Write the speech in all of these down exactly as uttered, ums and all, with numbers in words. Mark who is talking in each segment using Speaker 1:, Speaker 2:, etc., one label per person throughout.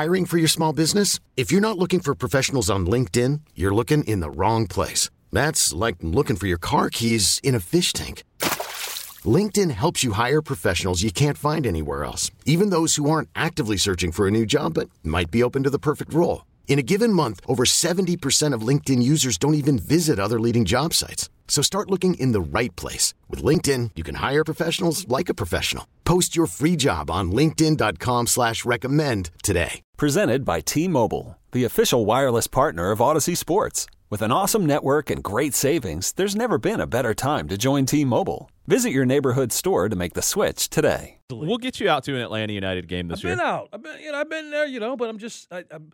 Speaker 1: Hiring for your small business? If you're not looking for professionals on LinkedIn, you're looking in the wrong place. That's like looking for your car keys in a fish tank. LinkedIn helps you hire professionals you can't find anywhere else, even those who aren't actively searching for a new job but might be open to the perfect role. In a given month, over seventy percent of LinkedIn users don't even visit other leading job sites. So start looking in the right place. With LinkedIn, you can hire professionals like a professional. Post your free job on linkedin.com slash recommend today.
Speaker 2: Presented by T-Mobile, the official wireless partner of Odyssey Sports. With an awesome network and great savings, there's never been a better time to join T-Mobile. Visit your neighborhood store to make the switch today.
Speaker 3: We'll get you out to an Atlanta United game this
Speaker 4: I've
Speaker 3: year.
Speaker 4: I've been out. I've been, you know, I've been there, you know, but I'm just, I, I'm,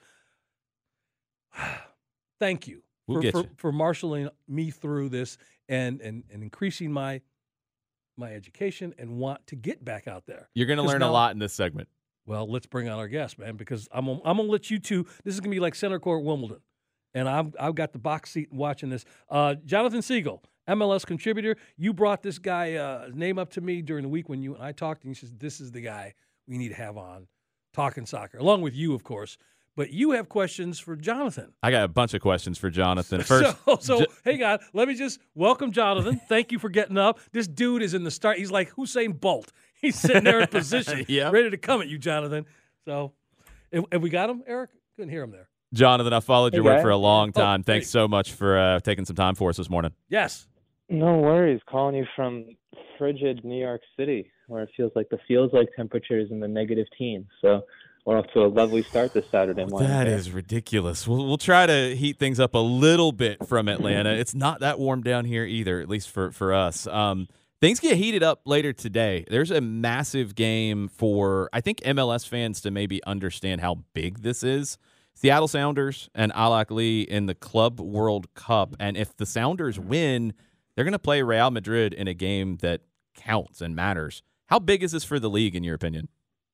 Speaker 4: thank you.
Speaker 3: We'll
Speaker 4: for,
Speaker 3: get
Speaker 4: for,
Speaker 3: you.
Speaker 4: for marshaling me through this and, and, and increasing my my education and want to get back out there.
Speaker 3: You're going to learn
Speaker 4: now,
Speaker 3: a lot in this segment.
Speaker 4: Well, let's bring on our guest, man, because I'm I'm going to let you two. This is going to be like center court Wimbledon, and I've I've got the box seat watching this. Uh, Jonathan Siegel, M L S contributor. You brought this guy uh, name up to me during the week when you and I talked, and he says this is the guy we need to have on talking soccer, along with you, of course. But you have questions for Jonathan.
Speaker 3: I got a bunch of questions for Jonathan. First,
Speaker 4: so, so
Speaker 3: J-
Speaker 4: hey, God, let me just welcome Jonathan. Thank you for getting up. This dude is in the start. He's like Usain Bolt. He's sitting there in position,
Speaker 3: Yep.
Speaker 4: ready to come at you, Jonathan. So, have, have we got him, Eric? Couldn't hear him there.
Speaker 3: Jonathan, I followed your
Speaker 5: Hey,
Speaker 3: work
Speaker 5: guys.
Speaker 3: for a long
Speaker 4: Oh,
Speaker 3: time. Thanks
Speaker 4: great.
Speaker 3: so much for uh, taking some time for us this morning.
Speaker 4: Yes.
Speaker 5: No worries. Calling you from frigid New York City, where it feels like the feels like temperature is in the negative teens. So we're off to a lovely start this Saturday morning.
Speaker 3: That is ridiculous. We'll, we'll try to heat things up a little bit from Atlanta. It's not that warm down here either, at least for, for us. Um, things get heated up later today. There's a massive game for, I think, M L S fans to maybe understand how big this is. Seattle Sounders and Al Ahly in the Club World Cup. And if the Sounders win, they're going to play Real Madrid in a game that counts and matters. How big is this for the league, in your opinion?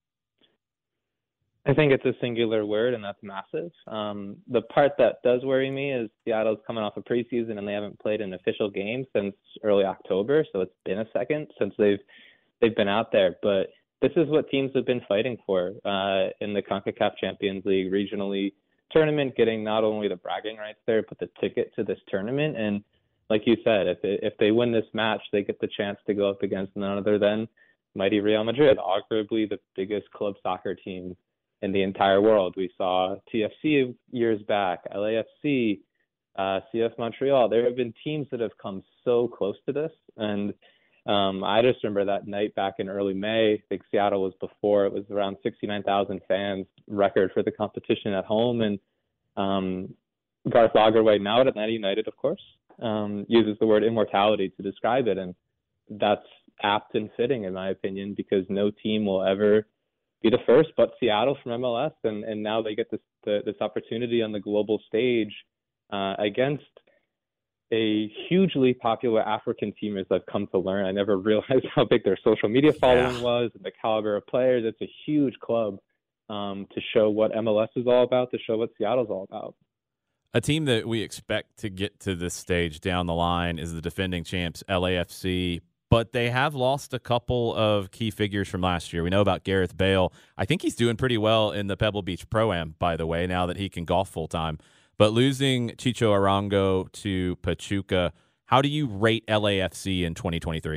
Speaker 5: I think it's a singular word, and that's massive. Um, the part that does worry me is Seattle's coming off a preseason, and they haven't played an official game since early October, so it's been a second since they've they've been out there. But this is what teams have been fighting for uh, in the CONCACAF Champions League regionally tournament, getting not only the bragging rights there, but the ticket to this tournament. And like you said, if it, if they win this match, they get the chance to go up against none other than mighty Real Madrid, arguably the biggest club soccer team in the entire world. We saw T F C years back, L A F C, uh, C F Montreal. There have been teams that have come so close to this. And um, I just remember that night back in early May. I think Seattle was before. It was around sixty-nine thousand fans, record for the competition at home. And um, Garth Lagerwey, now at Atlanta United, of course, um, uses the word immortality to describe it. And that's apt and fitting, in my opinion, because no team will ever be the first, but Seattle from M L S, and, and now they get this the, this opportunity on the global stage uh, against a hugely popular African team, as I've come to learn. I never realized how big their social media following yeah. was, and the caliber of players. It's a huge club um, to show what M L S is all about, to show what Seattle's all about.
Speaker 3: A team that we expect to get to this stage down the line is the defending champs, L A F C. But they have lost a couple of key figures from last year. We know about Gareth Bale. I think he's doing pretty well in the Pebble Beach Pro-Am, by the way, now that he can golf full-time. But losing Chicho Arango to Pachuca, how do you rate L A F C in twenty twenty-three?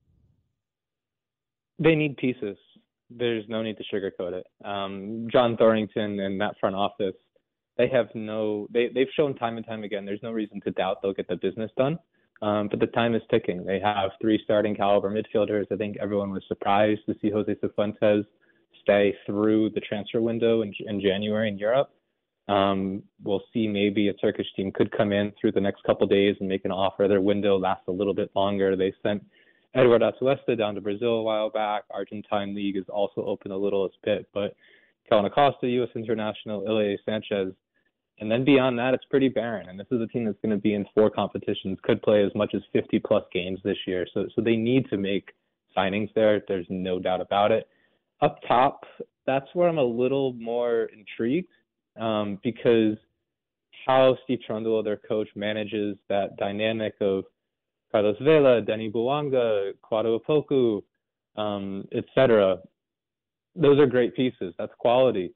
Speaker 5: They need pieces. There's no need to sugarcoat it. Um, John Thorrington and that front office, they have no they, – they've shown time and time again there's no reason to doubt they'll get the business done. Um, but the time is ticking. They have three starting caliber midfielders. I think everyone was surprised to see Jose Cifuentes stay through the transfer window in, in January in Europe. Um, we'll see maybe a Turkish team could come in through the next couple of days and make an offer. Their window lasts a little bit longer. They sent Edward Atuesta down to Brazil a while back. Argentine League is also open a little bit. But Kellen Acosta, U S International, Ilie Sanchez, and then beyond that, it's pretty barren. And this is a team that's going to be in four competitions, could play as much as fifty-plus games this year. So so they need to make signings there. There's no doubt about it. Up top, that's where I'm a little more intrigued um, because how Steve Trundle, their coach, manages that dynamic of Carlos Vela, Denny Bouanga, Kwado Opoku, um, et cetera. Those are great pieces. That's quality.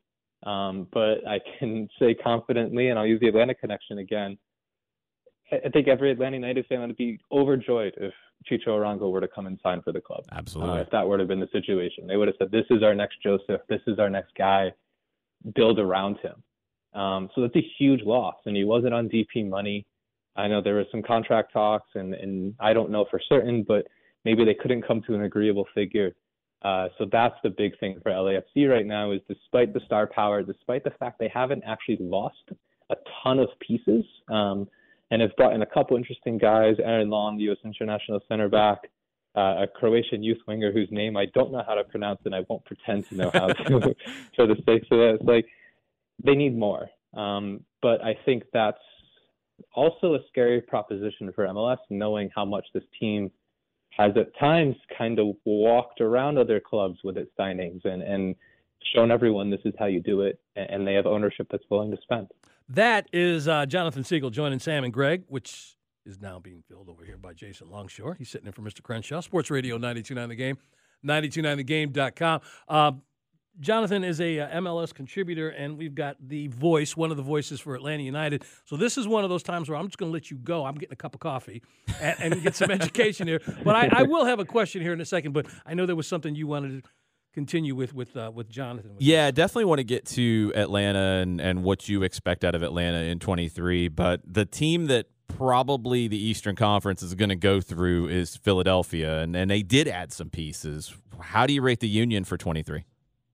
Speaker 5: Um, but I can say confidently, and I'll use the Atlanta connection again, I think every Atlanta United fan would be overjoyed if Chicho Arango were to come and sign for the club.
Speaker 3: Absolutely.
Speaker 5: Uh, if that would have been the situation. They would have said, this is our next Joseph. This is our next guy. Build around him. Um, so that's a huge loss. And he wasn't on D P money. I know there was some contract talks, and, and I don't know for certain, but maybe they couldn't come to an agreeable figure. Uh, so that's the big thing for L A F C right now is despite the star power, despite the fact they haven't actually lost a ton of pieces, um, and have brought in a couple interesting guys, Aaron Long, the U S international center back, uh, a Croatian youth winger whose name I don't know how to pronounce, and I won't pretend to know how to for the sake of that. It's like they need more. Um, but I think that's also a scary proposition for M L S, knowing how much this team has at times kind of walked around other clubs with its signings and, and shown everyone this is how you do it, and they have ownership that's willing to spend.
Speaker 4: That is uh, Jonathan Siegel joining Sam and Greg, which is now being filled over here by Jason Longshore. He's sitting in for Mister Crenshaw. Sports Radio ninety-two point nine The Game, ninety-two point nine the game dot com. Uh, Jonathan is a uh, M L S contributor, and we've got the voice, one of the voices for Atlanta United. So this is one of those times where I'm just going to let you go. I'm getting a cup of coffee and, and get some education here. But I, I will have a question here in a second, but I know there was something you wanted to continue with with uh, with Jonathan. With
Speaker 3: yeah,
Speaker 4: this.
Speaker 3: definitely want to get to Atlanta and, and what you expect out of Atlanta in twenty-three. But the team that probably the Eastern Conference is going to go through is Philadelphia, and, and they did add some pieces. How do you rate the Union for twenty-three?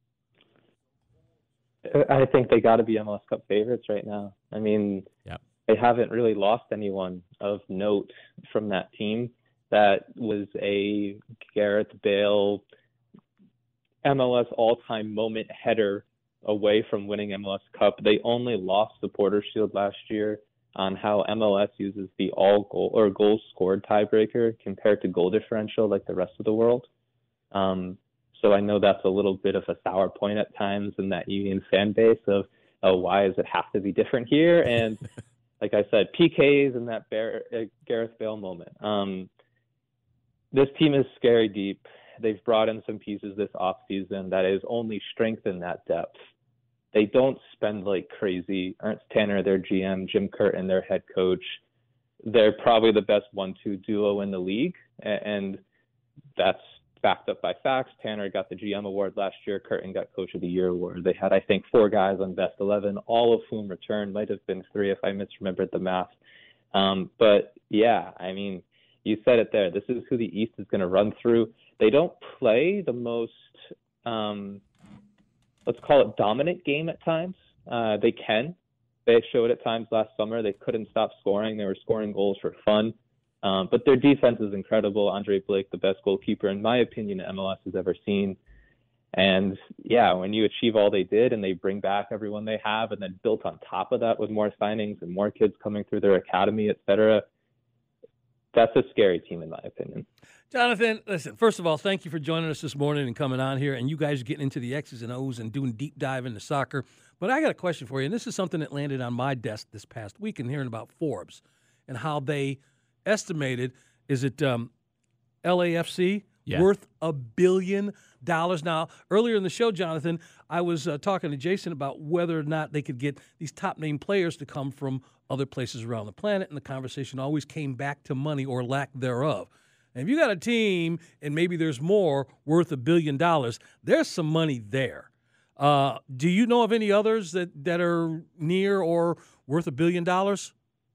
Speaker 5: I think they got to be M L S Cup favorites right now. I mean,
Speaker 3: yep.
Speaker 5: They haven't really lost anyone of note from that team. That was a Gareth Bale M L S all-time moment header away from winning M L S Cup. They only lost the Porter Shield last year on how M L S uses the all goal or goals scored tiebreaker compared to goal differential like the rest of the world. Um, So I know that's a little bit of a sour point at times in that Union fan base of, oh, why does it have to be different here? And like I said, P Ks in that Bear, uh, Gareth Bale moment. Um, this team is scary deep. They've brought in some pieces this offseason that has only strengthened that depth. They don't spend like crazy. Ernst Tanner, their G M, Jim Curtin, their head coach. They're probably the best one two duo in the league, and that's backed up by facts. Tanner got the G M award last year. Curtin got Coach of the Year award. They had, I think, four guys on best eleven, all of whom returned. Might have been three if I misremembered the math. Um, but, yeah, I mean, you said it there. This is who the East is going to run through. They don't play the most, um, let's call it dominant game at times. Uh, they can. They showed at times last summer they couldn't stop scoring. They were scoring goals for fun. Um, but their defense is incredible. Andre Blake, the best goalkeeper, in my opinion, M L S has ever seen. And, yeah, when you achieve all they did and they bring back everyone they have and then built on top of that with more signings and more kids coming through their academy, et cetera, that's a scary team, in my opinion.
Speaker 4: Jonathan, listen, first of all, thank you for joining us this morning and coming on here. And you guys are getting into the X's and O's and doing deep dive into soccer. But I got a question for you, and this is something that landed on my desk this past week and hearing about Forbes and how they – estimated, is it um, L A F C yeah. worth a billion dollars? Now, earlier in the show, Jonathan, I was uh, talking to Jason about whether or not they could get these top-name players to come from other places around the planet, and the conversation always came back to money or lack thereof. And if you got a team, and maybe there's more, worth a billion dollars, there's some money there. Uh, do you know of any others that, that are near or worth a billion dollars?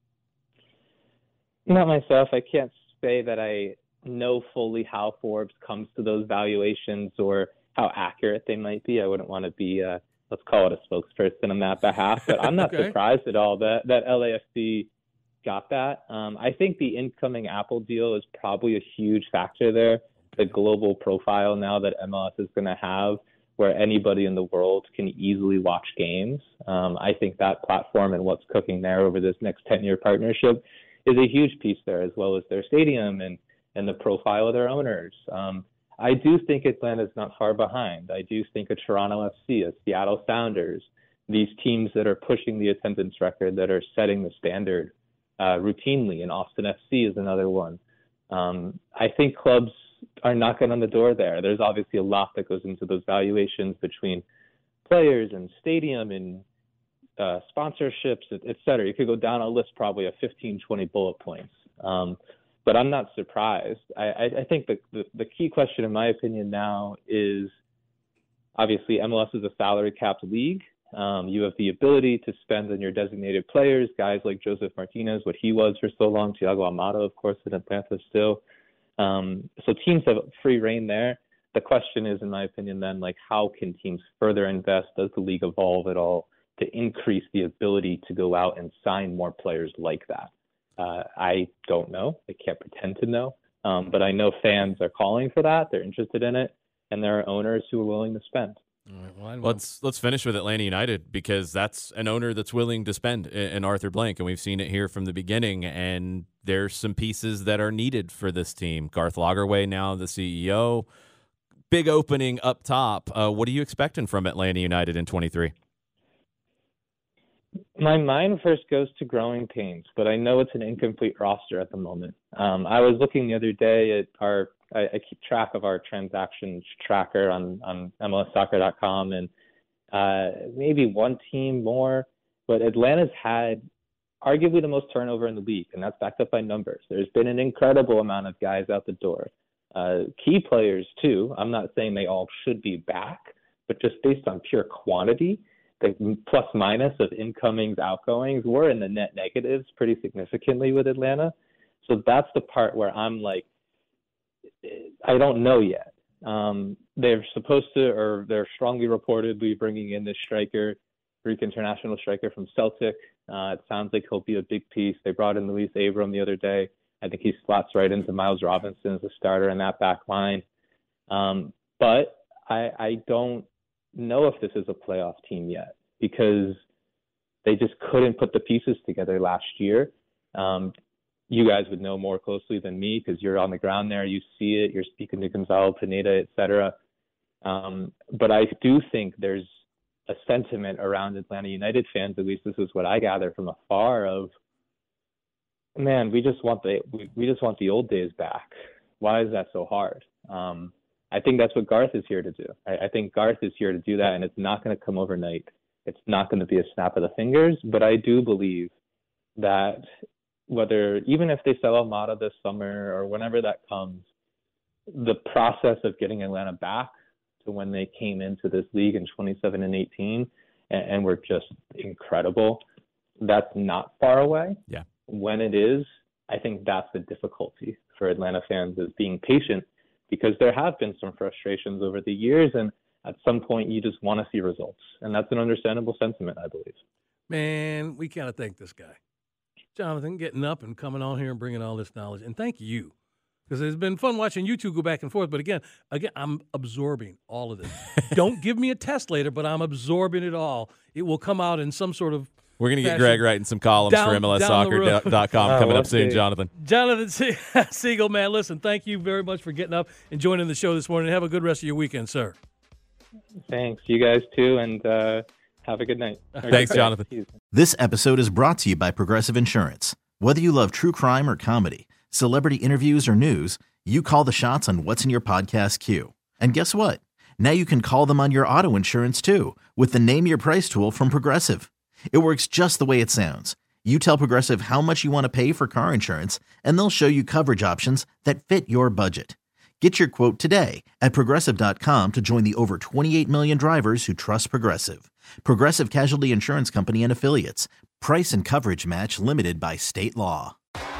Speaker 5: Not myself. I can't say that I know fully how Forbes comes to those valuations or how accurate they might be. I wouldn't want to be, uh, let's call it a spokesperson on that behalf, but I'm not okay. surprised at all that, that L A F C got that. Um, I think the incoming Apple deal is probably a huge factor there. The global profile now that M L S is going to have where anybody in the world can easily watch games. Um, I think that platform and what's cooking there over this next ten-year partnership is a huge piece there, as well as their stadium and, and the profile of their owners. Um, I do think Atlanta's not far behind. I do think a Toronto F C, a Seattle Sounders, these teams that are pushing the attendance record, that are setting the standard uh, routinely, and Austin F C is another one. Um, I think clubs are knocking on the door there. There's obviously a lot that goes into those valuations between players and stadium and uh, sponsorships, et cetera. You could go down a list probably of fifteen, twenty bullet points. Um, but I'm not surprised. I, I, I think the, the, the key question, in my opinion, now is obviously M L S is a salary capped league. Um, you have the ability to spend on your designated players, guys like Joseph Martinez, what he was for so long, Thiago Almada, of course, in Atlanta still. Um, so teams have free reign there. The question is, in my opinion, then, like, how can teams further invest? Does the league evolve at all to increase the ability to go out and sign more players like that? Uh, I don't know. I can't pretend to know. Um, but I know fans are calling for that. They're interested in it. And there are owners who are willing to spend.
Speaker 3: All right, well, let's let's finish with Atlanta United, because that's an owner that's willing to spend in Arthur Blank, and we've seen it here from the beginning. And there's some pieces that are needed for this team. Garth Lagerwey now the C E O. Big opening up top. Uh, what are you expecting from Atlanta United in twenty-three?
Speaker 5: My mind first goes to growing pains, but I know it's an incomplete roster at the moment. Um, I was looking the other day at our I, I keep track of our transactions tracker on, on M L S soccer dot com, and uh, maybe one team more, but Atlanta's had arguably the most turnover in the league, and that's backed up by numbers. There's been an incredible amount of guys out the door. Uh, key players, too. I'm not saying they all should be back, but just based on pure quantity, the plus minus of incomings, outgoings, we're in the net negatives pretty significantly with Atlanta. So that's the part where I'm like, I don't know yet. Um, they're supposed to, or they're strongly reportedly bringing in this striker, Greek international striker from Celtic. Uh, it sounds like he'll be a big piece. They brought in Luis Abram the other day. I think he slots right into Miles Robinson as a starter in that back line. Um, but I, I don't know if this is a playoff team yet, because they just couldn't put the pieces together last year. Um, You guys would know more closely than me because you're on the ground there. You see it. You're speaking to Gonzalo Pineda, et cetera. Um, but I do think there's a sentiment around Atlanta United fans, at least this is what I gather from afar, of, man, we just want the we, we just want the old days back. Why is that so hard? Um, I think that's what Garth is here to do. I, I think Garth is here to do that, and it's not going to come overnight. It's not going to be a snap of the fingers, but I do believe that whether, even if they sell Almada this summer or whenever that comes, the process of getting Atlanta back to when they came into this league in twenty-seven and eighteen and, and were just incredible, that's not far away.
Speaker 3: Yeah.
Speaker 5: When it is, I think that's the difficulty for Atlanta fans, is being patient, because there have been some frustrations over the years, and at some point you just want to see results. And that's an understandable sentiment, I believe.
Speaker 4: Man, we got to thank this guy, Jonathan, getting up and coming on here and bringing all this knowledge. And thank you, because it's been fun watching you two go back and forth. But again, again, I'm absorbing all of this. Don't give me a test later, but I'm absorbing it all. It will come out in some sort of
Speaker 3: We're going to get Greg writing some columns
Speaker 4: down,
Speaker 3: for M L S soccer dot com
Speaker 5: oh,
Speaker 3: coming
Speaker 5: well,
Speaker 3: up soon,
Speaker 5: see.
Speaker 3: Jonathan.
Speaker 4: Jonathan Siegel, man, listen, thank you very much for getting up and joining the show this morning. Have a good rest of your weekend, sir.
Speaker 5: Thanks. You guys too, and uh, have a good night.
Speaker 3: Thanks,
Speaker 5: good
Speaker 3: Jonathan.
Speaker 5: day.
Speaker 6: This episode is brought to you by Progressive Insurance. Whether you love true crime or comedy, celebrity interviews or news, you call the shots on what's in your podcast queue. And guess what? Now you can call them on your auto insurance too, with the Name Your Price tool from Progressive. It works just the way it sounds. You tell Progressive how much you want to pay for car insurance, and they'll show you coverage options that fit your budget. Get your quote today at Progressive dot com to join the over twenty-eight million drivers who trust Progressive. Progressive Casualty Insurance Company and Affiliates. Price and coverage match limited by state law.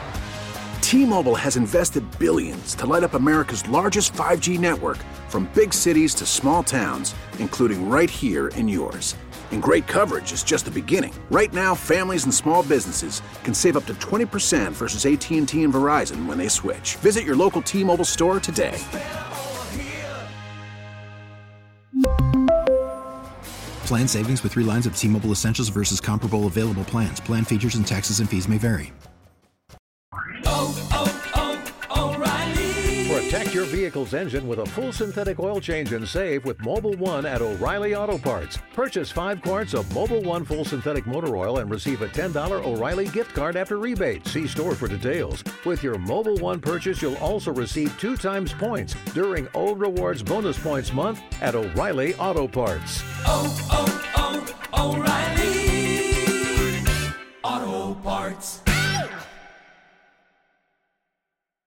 Speaker 7: T-Mobile has invested billions to light up America's largest five G network, from big cities to small towns, including right here in yours. And great coverage is just the beginning. Right now, families and small businesses can save up to twenty percent versus A T and T and Verizon when they switch. Visit your local T-Mobile store today.
Speaker 8: Plan savings with three lines of T-Mobile Essentials versus comparable available plans. Plan features and taxes and fees may vary.
Speaker 9: Oh, oh, oh, O'Reilly.
Speaker 4: For a
Speaker 9: Protect your vehicle's engine with a full synthetic oil change and save with Mobil one at O'Reilly Auto Parts. Purchase five quarts of Mobil one full synthetic motor oil and receive a ten dollars O'Reilly gift card after rebate. See store for details. With your Mobil one purchase, you'll also receive two times points during O Rewards Bonus Points Month at O'Reilly Auto Parts.
Speaker 10: Oh, oh, oh, O'Reilly Auto Parts.